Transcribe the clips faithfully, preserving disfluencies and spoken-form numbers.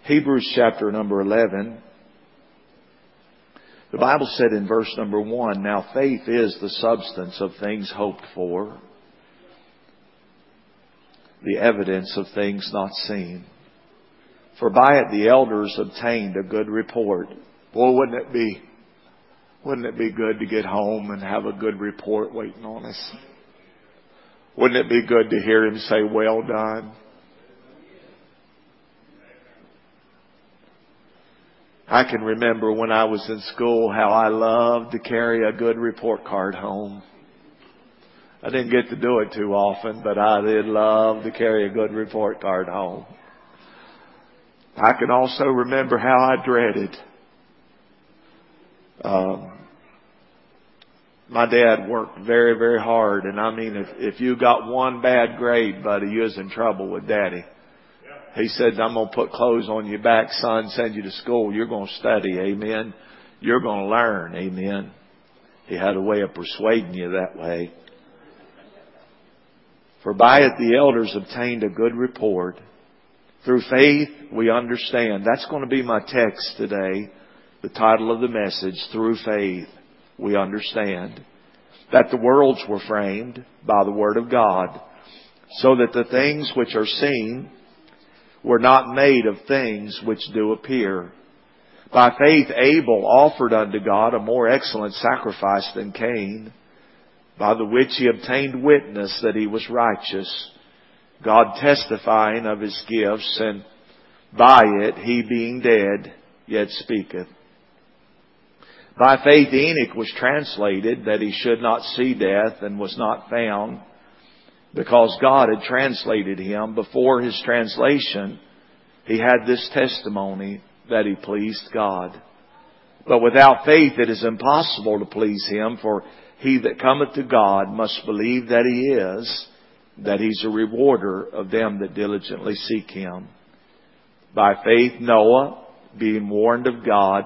Hebrews chapter number eleven. The Bible said in verse number one, now faith is the substance of things hoped for, the evidence of things not seen. For by it the elders obtained a good report. Boy, wouldn't it be, wouldn't it be good to get home and have a good report waiting on us? Wouldn't it be good to hear Him say, well done? I can remember when I was in school how I loved to carry a good report card home. I didn't get to do it too often, but I did love to carry a good report card home. I can also remember how I dreaded. Um, my dad worked very, very hard, and I mean, if, if you got one bad grade, buddy, you was in trouble with Daddy. He said, I'm going to put clothes on your back, son, send you to school. You're going to study, amen. You're going to learn, amen. He had a way of persuading you that way. For by it the elders obtained a good report. Through faith we understand. That's going to be my text today. The title of the message, Through Faith We Understand. That the worlds were framed by the Word of God, so that the things which are seen were not made of things which do appear. By faith Abel offered unto God a more excellent sacrifice than Cain, by the which he obtained witness that he was righteous, God testifying of his gifts, and by it he being dead yet speaketh. By faith Enoch was translated that he should not see death, and was not found, because God had translated him. Before his translation, he had this testimony, that he pleased God. But without faith it is impossible to please Him, for he that cometh to God must believe that He is, that He's a rewarder of them that diligently seek Him. By faith Noah, being warned of God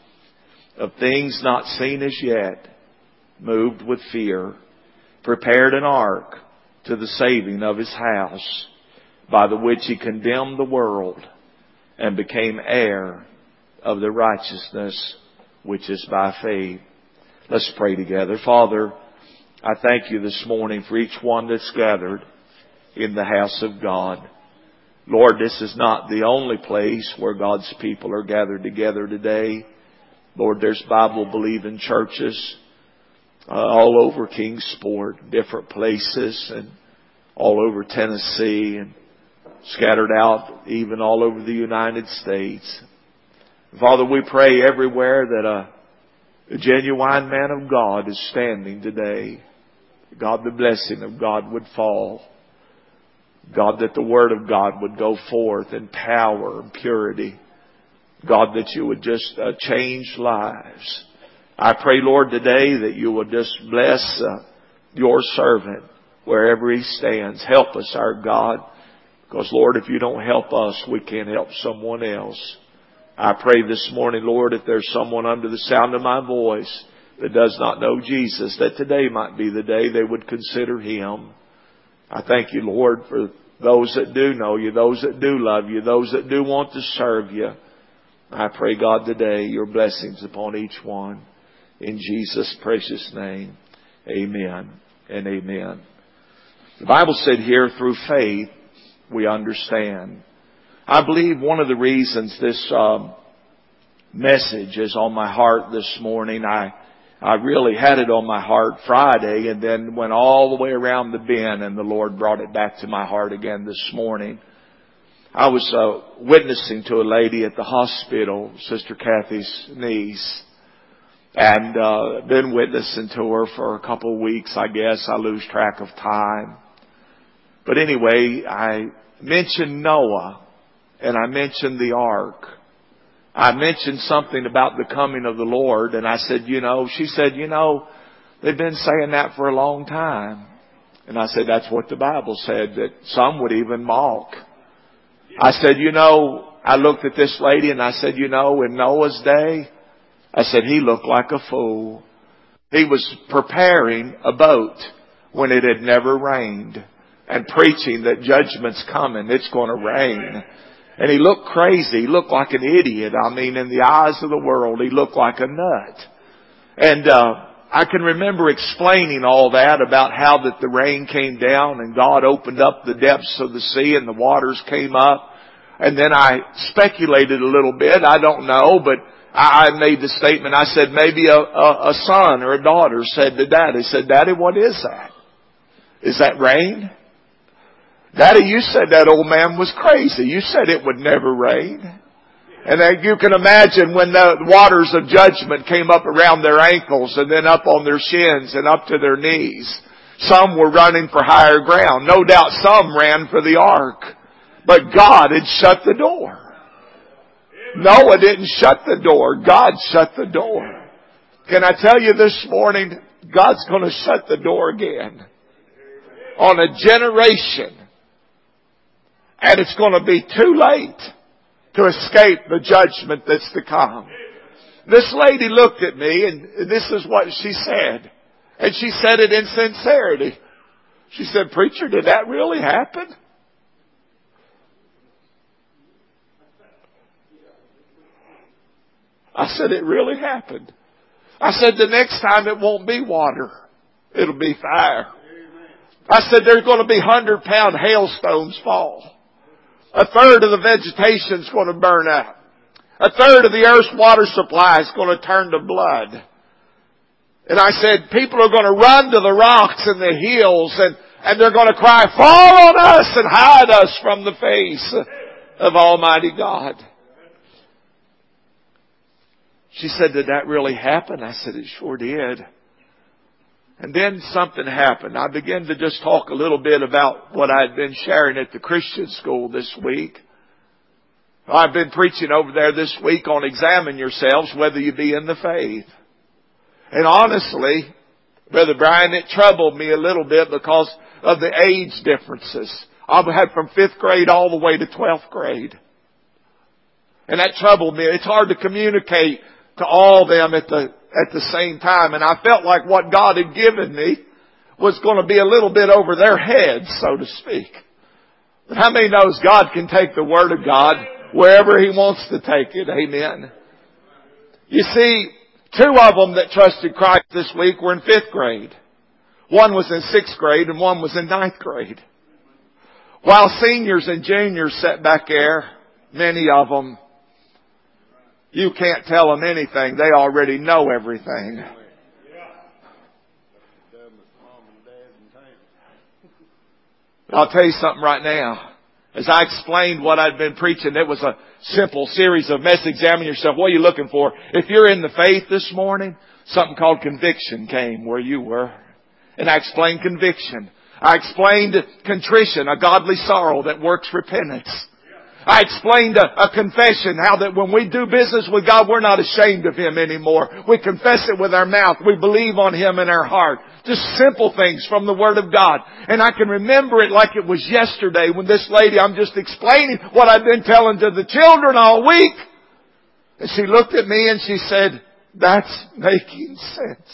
of things not seen as yet, moved with fear, prepared an ark to the saving of his house, by the which he condemned the world, and became heir of the righteousness which is by faith. Let's pray together. Father, I thank You this morning for each one that's gathered in the house of God. Lord, this is not the only place where God's people are gathered together today. Lord, there's Bible-believing churches uh, all over Kingsport, different places, and all over Tennessee, and scattered out even all over the United States. Father, we pray everywhere that a, a genuine man of God is standing today. God, the blessing of God would fall. God, that the Word of God would go forth in power and purity. God, that You would just uh, change lives. I pray, Lord, today that You would just bless uh, Your servant wherever he stands. Help us, our God. Because, Lord, if You don't help us, we can't help someone else. I pray this morning, Lord, if there's someone under the sound of my voice that does not know Jesus, that today might be the day they would consider Him. I thank You, Lord, for those that do know You, those that do love You, those that do want to serve You. I pray, God, today Your blessings upon each one. In Jesus' precious name, amen and amen. The Bible said here, through faith we understand. I believe one of the reasons this um, message is on my heart this morning, I I really had it on my heart Friday, and then went all the way around the bend, and the Lord brought it back to my heart again this morning. I was uh, witnessing to a lady at the hospital, Sister Kathy's niece, and uh, been witnessing to her for a couple of weeks, I guess. I lose track of time. But anyway, I mentioned Noah, and I mentioned the ark. I mentioned something about the coming of the Lord, and I said, you know, she said, you know, they've been saying that for a long time. And I said, that's what the Bible said, that some would even mock. I said, you know, I looked at this lady and I said, you know, in Noah's day, I said, he looked like a fool. He was preparing a boat when it had never rained, and preaching that judgment's coming, it's going to rain. And he looked crazy. He looked like an idiot. I mean, in the eyes of the world, he looked like a nut. And, uh, I can remember explaining all that about how that the rain came down and God opened up the depths of the sea and the waters came up. And then I speculated a little bit. I don't know, but I made the statement. I said maybe a, a, a son or a daughter said to Daddy, said, Daddy, what is that? Is that rain? Daddy, you said that old man was crazy. You said it would never rain. And you can imagine when the waters of judgment came up around their ankles and then up on their shins and up to their knees. Some were running for higher ground. No doubt some ran for the ark. But God had shut the door. Noah didn't shut the door. God shut the door. Can I tell you this morning, God's going to shut the door again on a generation. And it's going to be too late to escape the judgment that's to come. This lady looked at me and this is what she said. And she said it in sincerity. She said, Preacher, did that really happen? I said, it really happened. I said, the next time it won't be water. It'll be fire. I said, there's going to be hundred pound hailstones fall. A third of the vegetation's going to burn up. A third of the earth's water supply is going to turn to blood. And I said, people are going to run to the rocks and the hills and, and they're going to cry, fall on us and hide us from the face of Almighty God. She said, did that really happen? I said, it sure did. And then something happened. I began to just talk a little bit about what I'd been sharing at the Christian school this week. I've been preaching over there this week on examine yourselves whether you be in the faith. And honestly, Brother Brian, it troubled me a little bit because of the age differences. I've had from fifth grade all the way to twelfth grade. And that troubled me. It's hard to communicate to all them at the at the same time. And I felt like what God had given me was going to be a little bit over their heads, so to speak. But how many knows God can take the Word of God wherever He wants to take it? Amen. You see, two of them that trusted Christ this week were in fifth grade. One was in sixth grade and one was in ninth grade. While seniors and juniors sat back there, many of them, you can't tell them anything. They already know everything. I'll tell you something right now. As I explained what I'd been preaching, it was a simple series of messages. Examine yourself. What are you looking for? If you're in the faith this morning, something called conviction came where you were. And I explained conviction. I explained contrition, a godly sorrow that works repentance. I explained a, a confession, how that when we do business with God, we're not ashamed of Him anymore. We confess it with our mouth. We believe on Him in our heart. Just simple things from the Word of God. And I can remember it like it was yesterday when this lady, I'm just explaining what I've been telling to the children all week. And she looked at me and she said, that's making sense.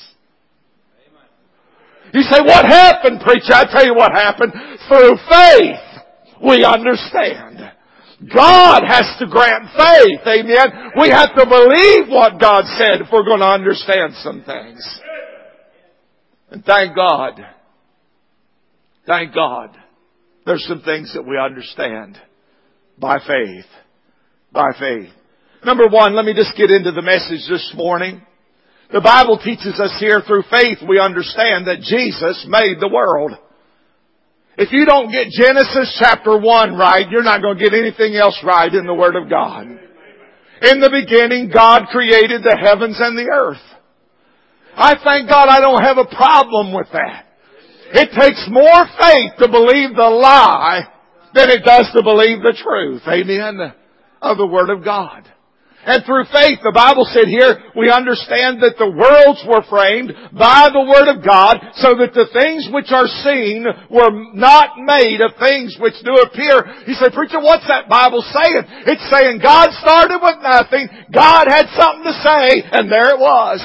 You say, what happened, preacher? I tell you what happened. Through faith, we understand. God has to grant faith. Amen. We have to believe what God said if we're going to understand some things. And thank God. Thank God. There's some things that we understand by faith. By faith. Number one, let me just get into the message this morning. The Bible teaches us here through faith we understand that Jesus made the world. If you don't get Genesis chapter one right, you're not going to get anything else right in the Word of God. In the beginning, God created the heavens and the earth. I thank God I don't have a problem with that. It takes more faith to believe the lie than it does to believe the truth. Amen. Of the Word of God. And through faith, the Bible said here, we understand that the worlds were framed by the Word of God, so that the things which are seen were not made of things which do appear. You say, preacher, what's that Bible saying? It's saying God started with nothing, God had something to say, and there it was.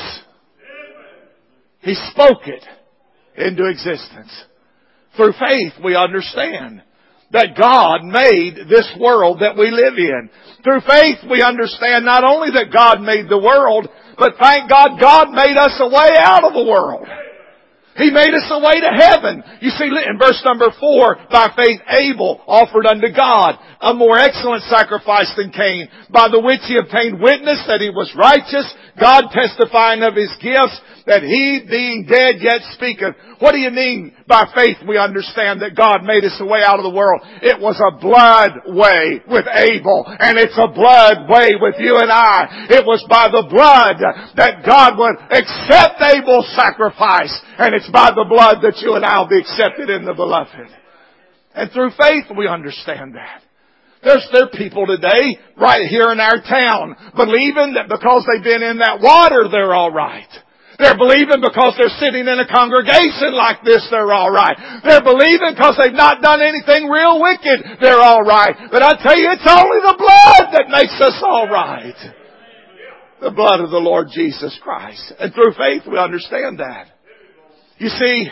He spoke it into existence. Through faith, we understand that God made this world that we live in. Through faith we understand not only that God made the world, but thank God, God made us a way out of the world. He made us a way to heaven. You see, in verse number four, by faith Abel offered unto God a more excellent sacrifice than Cain, by the which he obtained witness that he was righteous, God testifying of his gifts, that he being dead yet speaketh. What do you mean by faith we understand that God made us a way out of the world? It was a blood way with Abel, and it's a blood way with you and I. It was by the blood that God would accept Abel's sacrifice, and it's by the blood that you and I will be accepted in the beloved. And through faith we understand that. There's, there are people today, right here in our town, believing that because they've been in that water, they're alright. They're believing because they're sitting in a congregation like this, they're alright. They're believing because they've not done anything real wicked, they're alright. But I tell you, it's only the blood that makes us alright. The blood of the Lord Jesus Christ. And through faith we understand that. You see,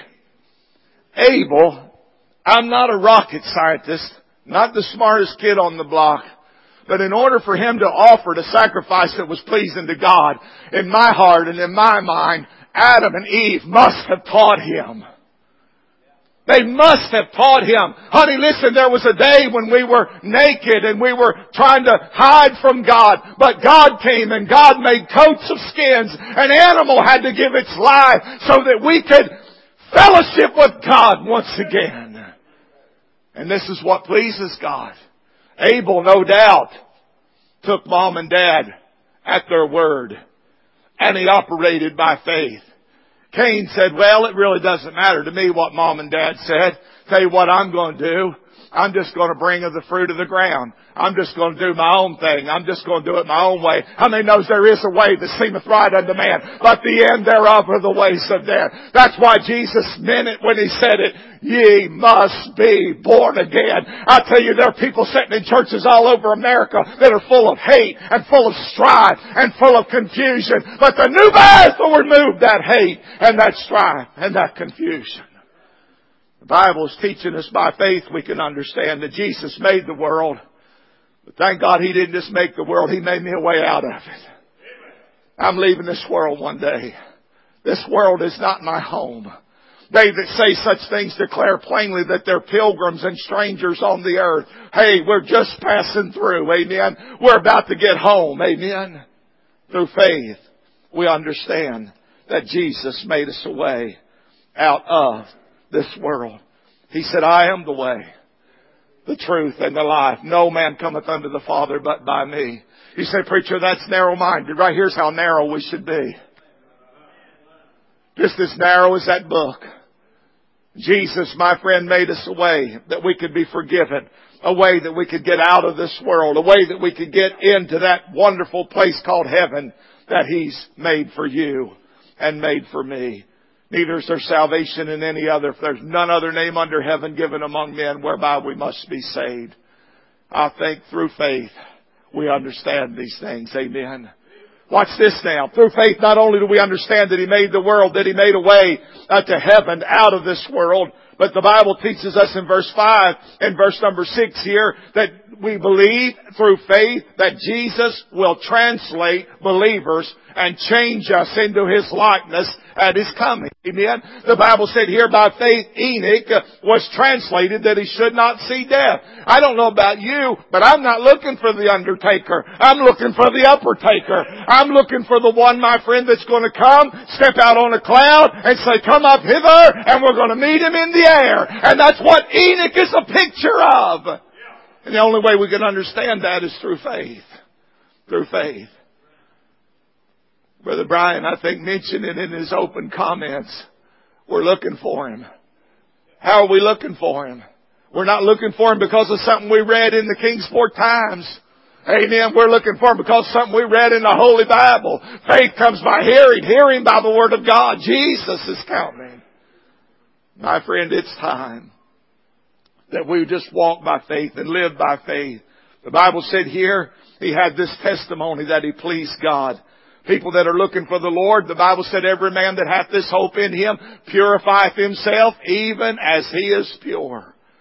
Abel, I'm not a rocket scientist, not the smartest kid on the block. But in order for him to offer the sacrifice that was pleasing to God, in my heart and in my mind, Adam and Eve must have taught him. They must have taught him. Honey, listen, there was a day when we were naked and we were trying to hide from God. But God came and God made coats of skins. An animal had to give its life so that we could fellowship with God once again. And this is what pleases God. Abel, no doubt, took mom and dad at their word, and he operated by faith. Cain said, well, it really doesn't matter to me what mom and dad said. Tell you what I'm going to do. I'm just going to bring of the fruit of the ground. I'm just going to do my own thing. I'm just going to do it my own way. How many knows there is a way that seemeth right unto man, but the end thereof are the ways of death? That's why Jesus meant it when He said it. Ye must be born again. I tell you, there are people sitting in churches all over America that are full of hate and full of strife and full of confusion. But the new birth will remove that hate and that strife and that confusion. The Bible is teaching us by faith we can understand that Jesus made the world. But thank God He didn't just make the world, He made me a way out of it. I'm leaving this world one day. This world is not my home. They that say such things declare plainly that they're pilgrims and strangers on the earth. Hey, we're just passing through. Amen. We're about to get home. Amen. Through faith, we understand that Jesus made us a way out of this world. He said, I am the way, the truth, and the life. No man cometh unto the Father but by me. You say, preacher, that's narrow-minded. Right here's how narrow we should be. Just as narrow as that book. Jesus, my friend, made us a way that we could be forgiven. A way that we could get out of this world. A way that we could get into that wonderful place called heaven that He's made for you and made for me. Neither is there salvation in any other, for there's none other name under heaven given among men whereby we must be saved. I think through faith we understand these things. Amen. Watch this now. Through faith not only do we understand that He made the world, that He made a way uh, to heaven out of this world, but the Bible teaches us in verse five and verse number six here that we believe through faith that Jesus will translate believers and change us into His likeness at His coming. Amen. The Bible said here by faith Enoch was translated that he should not see death. I don't know about you, but I'm not looking for the undertaker. I'm looking for the upper taker. I'm looking for the one, my friend, that's going to come, step out on a cloud and say, come up hither, and we're going to meet Him in the air. And that's what Enoch is a picture of. And the only way we can understand that is through faith. Through faith. Brother Brian, I think, mentioned it in his open comments. We're looking for Him. How are we looking for Him? We're not looking for Him because of something we read in the Kingsport Times. Amen. We're looking for Him because of something we read in the Holy Bible. Faith comes by hearing, hearing by the Word of God. Jesus is coming. My friend, it's time that we just walk by faith and live by faith. The Bible said here, he had this testimony that he pleased God. People that are looking for the Lord, the Bible said, every man that hath this hope in Him purifieth himself even as he is pure.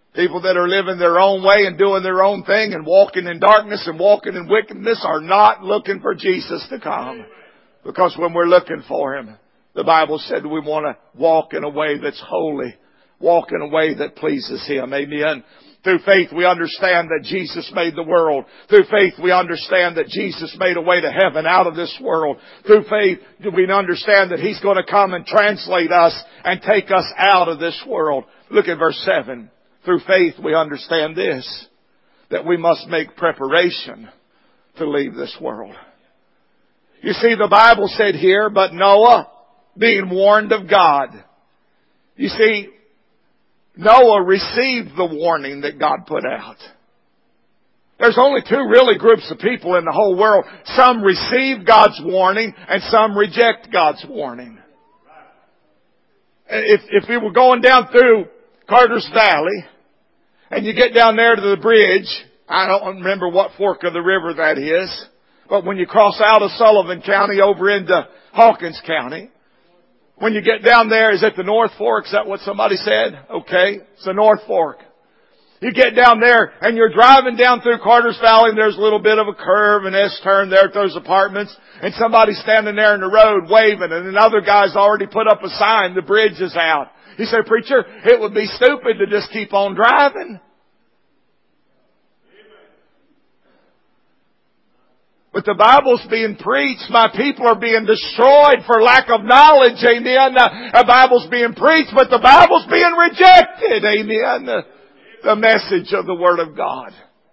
People that are living their own way and doing their own thing and walking in darkness and walking in wickedness are not looking for Jesus to come. Because when we're looking for Him, the Bible said we want to walk in a way that's holy. Walk in a way that pleases Him. Amen. Through faith we understand that Jesus made the world. Through faith we understand that Jesus made a way to heaven out of this world. Through faith we understand that He's going to come and translate us and take us out of this world. Look at verse seven. Through faith we understand this, that we must make preparation to leave this world. You see, the Bible said here, but Noah, being warned of God. You see, Noah received the warning that God put out. There's only two really groups of people in the whole world. Some receive God's warning and some reject God's warning. If, if we were going down through Carter's Valley and you get down there to the bridge, I don't remember what fork of the river that is, but when you cross out of Sullivan County over into Hawkins County, when you get down there, is it the North Fork? Is that what somebody said? Okay, it's the North Fork. You get down there and you're driving down through Carter's Valley and there's a little bit of a curve, an S-turn there at those apartments, and somebody's standing there in the road waving, and another guy's already put up a sign, the bridge is out. He said, preacher, it would be stupid to just keep on driving. But the Bible's being preached. My people are being destroyed for lack of knowledge. Amen. The Bible's being preached, but the Bible's being rejected. Amen. The, the message of the Word of God.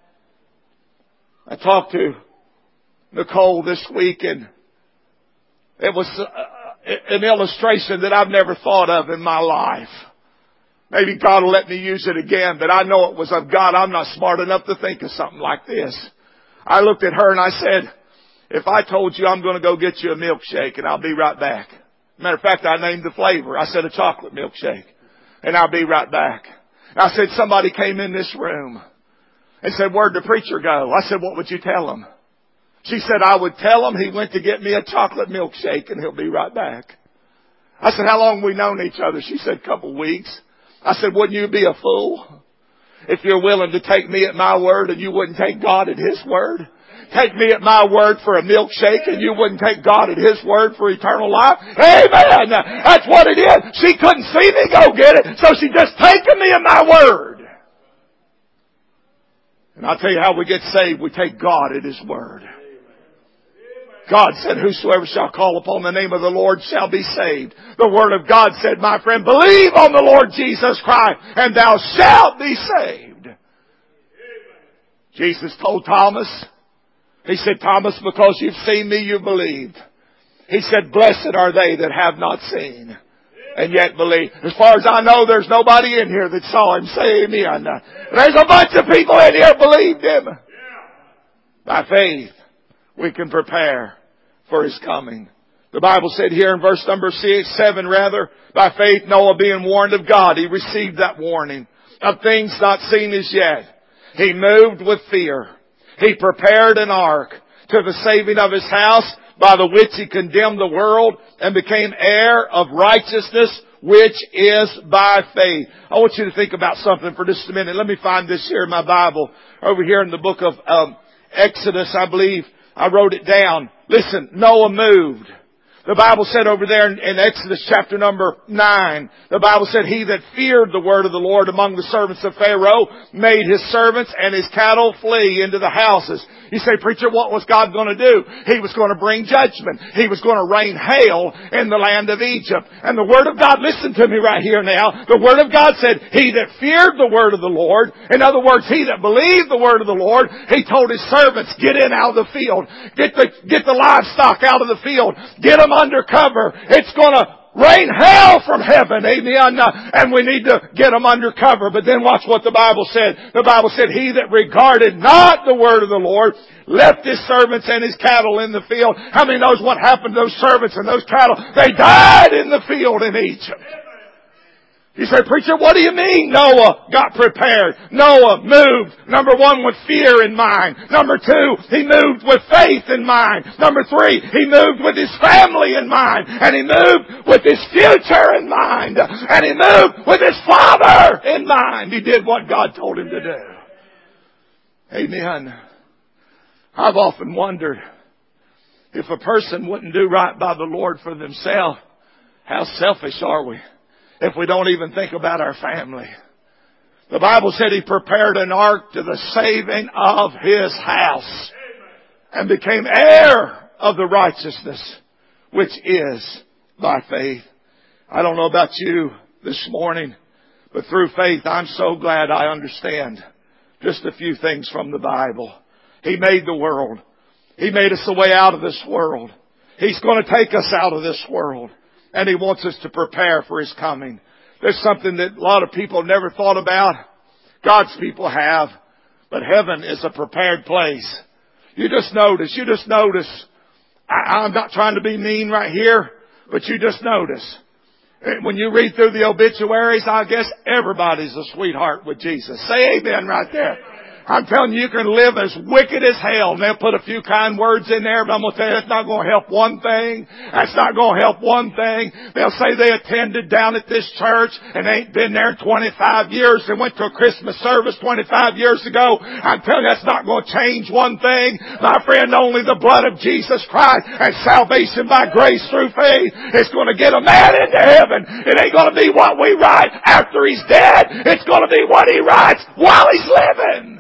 I talked to Nicole this week, and it was an illustration that I've never thought of in my life. Maybe God will let me use it again, but I know it was of God. I'm not smart enough to think of something like this. I looked at her and I said, if I told you I'm going to go get you a milkshake and I'll be right back. Matter of fact, I named the flavor. I said a chocolate milkshake. And I'll be right back. And I said somebody came in this room and said, where'd the preacher go? I said, what would you tell him? She said, I would tell him he went to get me a chocolate milkshake and he'll be right back. I said, how long have we known each other? She said, a couple of weeks. I said, wouldn't you be a fool if you're willing to take me at my word and you wouldn't take God at His word? Take me at my word for a milkshake and you wouldn't take God at His word for eternal life? Amen! That's what it is. She couldn't see me go get it, so she just taken me at my word. And I'll tell you how we get saved. We take God at His word. God said, whosoever shall call upon the name of the Lord shall be saved. The Word of God said, my friend, believe on the Lord Jesus Christ and thou shalt be saved. Jesus told Thomas, He said, Thomas, because you've seen me, you believed. He said, blessed are they that have not seen and yet believe. As far as I know, there's nobody in here that saw Him. Say amen. There's a bunch of people in here believed Him. By faith, we can prepare for His coming. The Bible said here in verse number six, seven rather, by faith Noah being warned of God, he received that warning of things not seen as yet. He moved with fear. He prepared an ark to the saving of his house, by the which he condemned the world and became heir of righteousness, which is by faith. I want you to think about something for just a minute. Let me find this here in my Bible. Over here in the book of um, Exodus, I believe. I wrote it down. Listen, Noah moved. The Bible said over there in, in Exodus chapter number nine, the Bible said, he that feared the word of the Lord among the servants of Pharaoh made his servants and his cattle flee into the houses. You say, preacher, what was God going to do? He was going to bring judgment. He was going to rain hail in the land of Egypt. And the Word of God, listen to me right here now. The Word of God said, he that feared the word of the Lord, in other words, he that believed the word of the Lord, he told his servants, get in out of the field. Get the, get the livestock out of the field. Get them under cover. It's going to rain hail from heaven. Amen. And we need to get them under cover. But then watch what the Bible said. The Bible said, he that regarded not the word of the Lord left his servants and his cattle in the field. How many knows what happened to those servants and those cattle? They died in the field in Egypt. You say, preacher, what do you mean Noah got prepared? Noah moved, number one, with fear in mind. Number two, he moved with faith in mind. Number three, he moved with his family in mind. And he moved with his future in mind. And he moved with his father in mind. He did what God told him to do. Amen. I've often wondered, if a person wouldn't do right by the Lord for themselves, how selfish are we? If we don't even think about our family. The Bible said he prepared an ark to the saving of his house and became heir of the righteousness which is by faith. I don't know about you this morning, but through faith I'm so glad I understand just a few things from the Bible. He made the world. He made us a way out of this world. He's going to take us out of this world. And He wants us to prepare for His coming. There's something that a lot of people have never thought about. God's people have. But heaven is a prepared place. You just notice, you just notice. I, I'm not trying to be mean right here, but you just notice. When you read through the obituaries, I guess everybody's a sweetheart with Jesus. Say amen right there. I'm telling you, you can live as wicked as hell. And they'll put a few kind words in there, but I'm going to tell you, that's not going to help one thing. That's not going to help one thing. They'll say they attended down at this church and ain't been there in twenty-five years. They went to a Christmas service twenty-five years ago. I'm telling you, that's not going to change one thing. My friend, only the blood of Jesus Christ and salvation by grace through faith is going to get a man into heaven. It ain't going to be what we write after he's dead. It's going to be what he writes while he's living.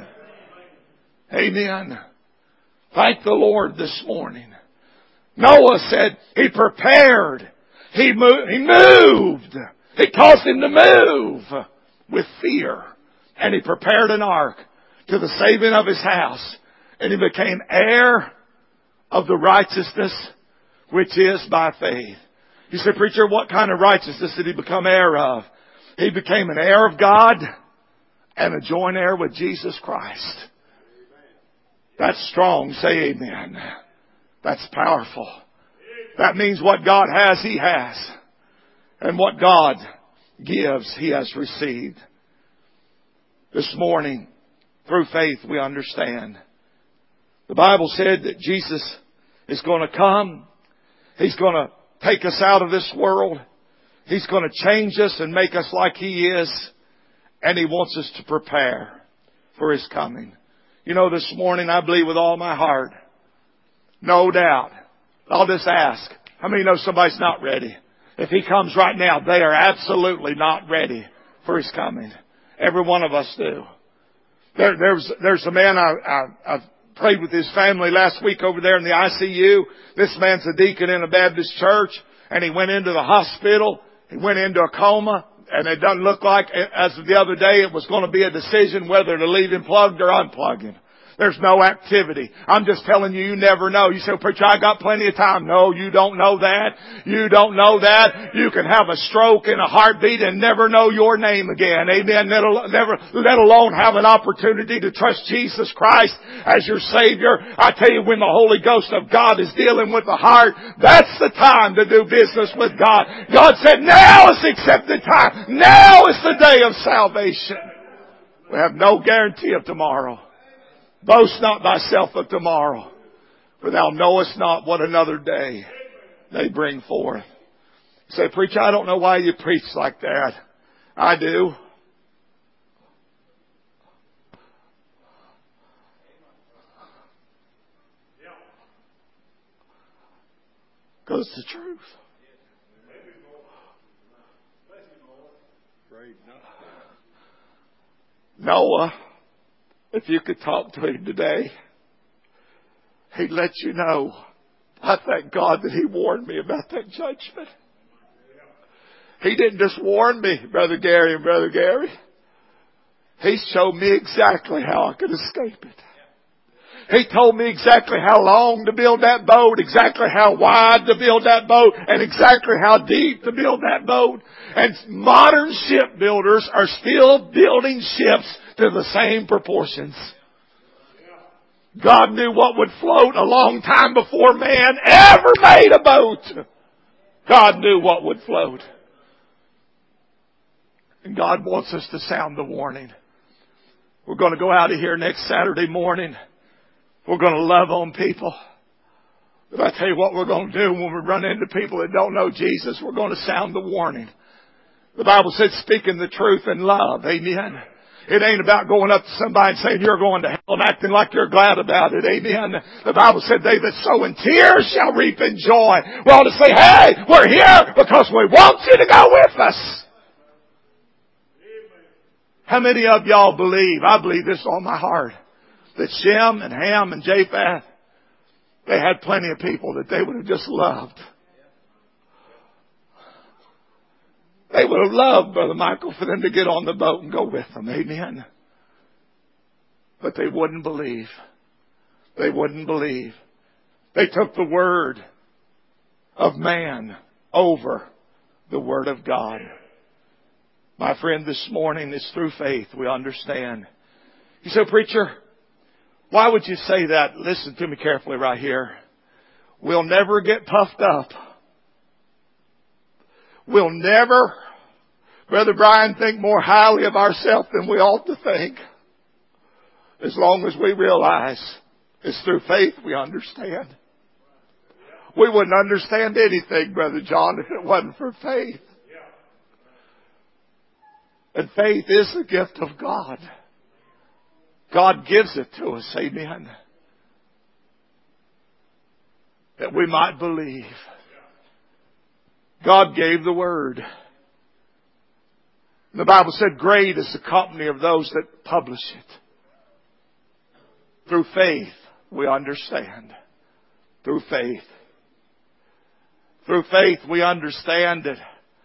Amen. Thank the Lord this morning. Noah said he prepared. He moved. He moved. It caused him to move with fear. And he prepared an ark to the saving of his house. And he became heir of the righteousness which is by faith. You say, preacher, what kind of righteousness did he become heir of? He became an heir of God and a joint heir with Jesus Christ. That's strong. Say amen. That's powerful. That means what God has, He has. And what God gives, He has received. This morning, through faith, we understand. The Bible said that Jesus is going to come. He's going to take us out of this world. He's going to change us and make us like He is. And He wants us to prepare for His coming. You know, this morning I believe with all my heart, no doubt, I'll just ask, how many know somebody's not ready? If He comes right now, they are absolutely not ready for His coming. Every one of us do. There, there's, there's a man I, I, I prayed with his family last week over there in the I C U. This man's a deacon in a Baptist church, and he went into the hospital. He went into a coma. And it doesn't look like, as of the other day, it was going to be a decision whether to leave him plugged or unplug him. There's no activity. I'm just telling you, you never know. You say, preacher, I got plenty of time. No, you don't know that. You don't know that. You can have a stroke and a heartbeat and never know your name again. Amen. Never, let alone have an opportunity to trust Jesus Christ as your Savior. I tell you, when the Holy Ghost of God is dealing with the heart, that's the time to do business with God. God said, now is the accepted time. Now is the day of salvation. We have no guarantee of tomorrow. Boast not thyself of tomorrow, for thou knowest not what another day they bring forth. You say, preacher, I don't know why you preach like that. I do. Because it's the truth. Noah, if you could talk to him today, he'd let you know. I thank God that He warned me about that judgment. He didn't just warn me, Brother Gary and Brother Gary. He showed me exactly how I could escape it. He told me exactly how long to build that boat, exactly how wide to build that boat, and exactly how deep to build that boat. And modern shipbuilders are still building ships to the same proportions. God knew what would float a long time before man ever made a boat. God knew what would float. And God wants us to sound the warning. We're going to go out of here next Saturday morning. We're going to love on people. But I tell you what we're going to do when we run into people that don't know Jesus. We're going to sound the warning. The Bible said speaking the truth in love. Amen. It ain't about going up to somebody and saying you're going to hell and acting like you're glad about it. Amen. The Bible said they that sow in tears shall reap in joy. We ought to say, hey, we're here because we want you to go with us. How many of y'all believe, I believe this on my heart, that Shem and Ham and Japheth, they had plenty of people that they would have just loved. They would have loved, Brother Michael, for them to get on the boat and go with them. Amen. But they wouldn't believe. They wouldn't believe. They took the word of man over the word of God. My friend, this morning it's through faith we understand. You say, preacher, why would you say that? Listen to me carefully right here. We'll never get puffed up. We'll never, Brother Brian, think more highly of ourselves than we ought to think. As long as we realize it's through faith we understand. We wouldn't understand anything, Brother John, if it wasn't for faith. And faith is the gift of God. God gives it to us, amen. That we might believe. God gave the word. The Bible said, great is the company of those that publish it. Through faith, we understand. Through faith. Through faith, we understand that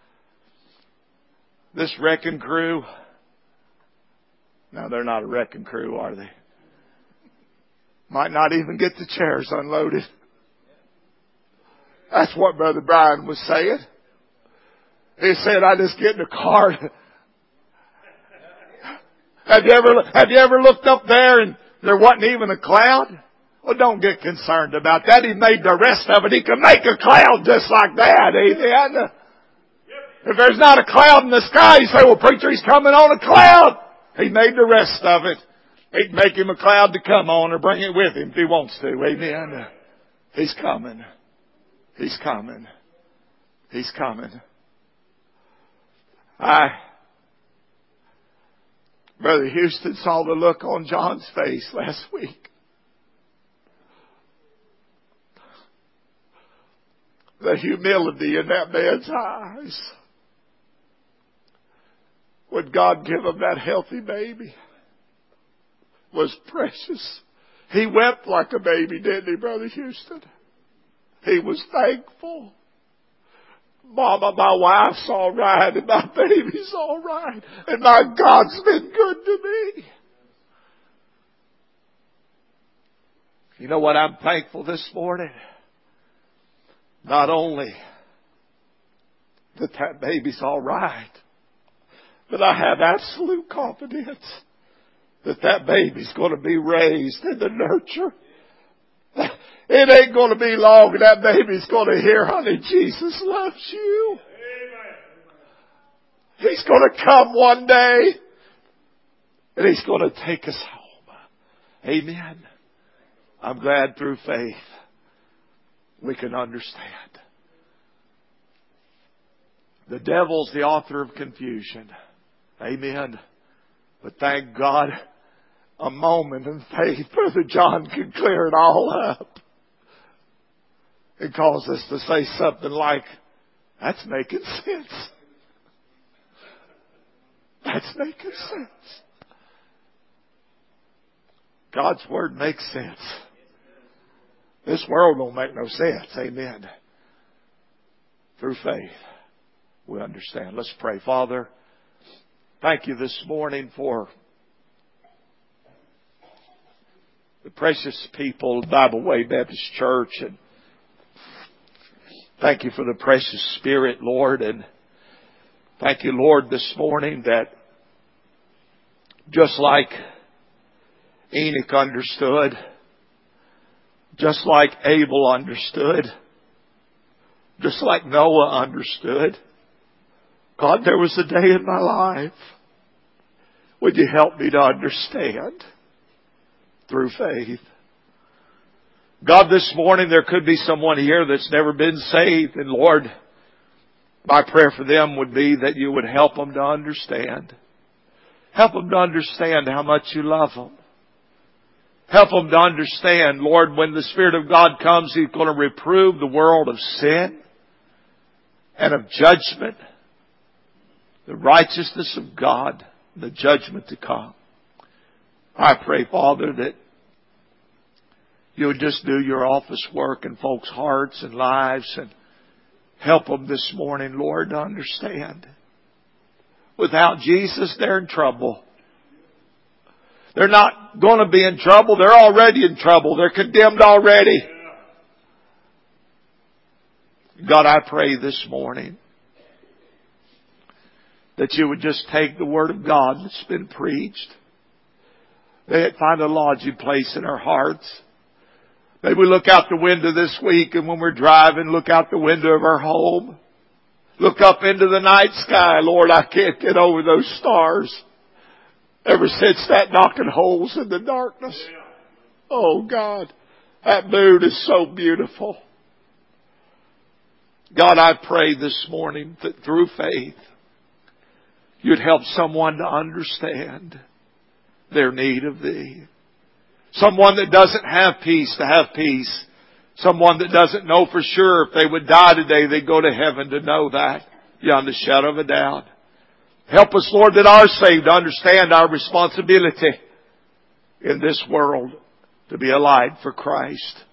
this wrecking crew, no, they're not a wrecking crew, are they? Might not even get the chairs unloaded. That's what Brother Brian was saying. He said, I just get in the car. Have you ever, have you ever looked up there and there wasn't even a cloud? Well, don't get concerned about that. He made the rest of it. He can make a cloud just like that. Amen. If there's not a cloud in the sky, you say, well, preacher, he's coming on a cloud. He made the rest of it. He can make him a cloud to come on or bring it with him if he wants to. Amen. He's coming. He's coming. He's coming. I, Brother Houston saw the look on John's face last week. The humility in that man's eyes. When God gave him that healthy baby was precious. He wept like a baby, didn't he, Brother Houston? He was thankful. Mama, my wife's all right, and my baby's all right, and my God's been good to me. You know what I'm thankful this morning? Not only that that baby's all right, but I have absolute confidence that that baby's going to be raised in the nurture. It ain't going to be long and that baby's going to hear, honey, Jesus loves you. He's going to come one day and He's going to take us home. Amen. I'm glad through faith we can understand. The devil's the author of confusion. Amen. But thank God, a moment in faith, Brother John can clear it all up. It causes us to say something like, that's making sense. That's making sense. God's Word makes sense. This world don't make no sense. Amen. Through faith, we understand. Let's pray. Father, thank you this morning for the precious people of Bible Way Baptist Church. And thank you for the precious Spirit, Lord. And thank you, Lord, this morning that just like Enoch understood, just like Abel understood, just like Noah understood, God, there was a day in my life. Would you help me to understand through faith? God, this morning there could be someone here that's never been saved. And Lord, my prayer for them would be that you would help them to understand. Help them to understand how much you love them. Help them to understand, Lord, when the Spirit of God comes, He's going to reprove the world of sin and of judgment, the righteousness of God, the judgment to come. I pray, Father, that you would just do your office work in folks' hearts and lives and help them this morning, Lord, to understand. Without Jesus, they're in trouble. They're not going to be in trouble. They're already in trouble. They're condemned already. God, I pray this morning that you would just take the Word of God that's been preached. May it find a lodging place in our hearts. May we look out the window this week, and when we're driving, look out the window of our home. Look up into the night sky. Lord, I can't get over those stars. Ever since that knocking holes in the darkness. Oh God, that moon is so beautiful. God, I pray this morning that through faith, you'd help someone to understand their need of Thee. Someone that doesn't have peace to have peace. Someone that doesn't know for sure if they would die today, they'd go to heaven, to know that beyond the shadow of a doubt. Help us, Lord, that are saved to understand our responsibility in this world to be a light for Christ.